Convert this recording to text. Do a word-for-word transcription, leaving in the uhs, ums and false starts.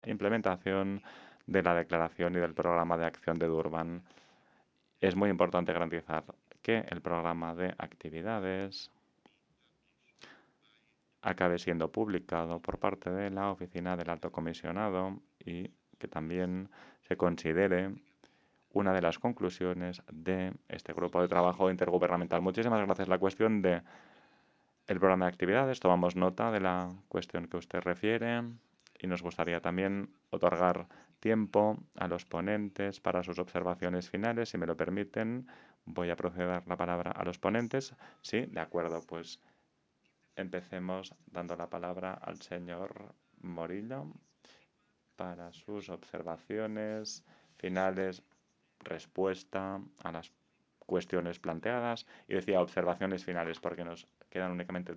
implementación de la declaración y del programa de acción de Durban. Es muy importante garantizar que el programa de actividades acabe siendo publicado por parte de la Oficina del Alto Comisionado y que también se considere una de las conclusiones de este grupo de trabajo intergubernamental. Muchísimas gracias. La cuestión de el programa de actividades, tomamos nota de la cuestión que usted refiere y nos gustaría también otorgar tiempo a los ponentes para sus observaciones finales. Si me lo permiten, voy a proceder la palabra a los ponentes. Sí, de acuerdo, pues empecemos dando la palabra al señor Morillo para sus observaciones finales, respuesta a las cuestiones planteadas y decía observaciones finales porque nos quedan únicamente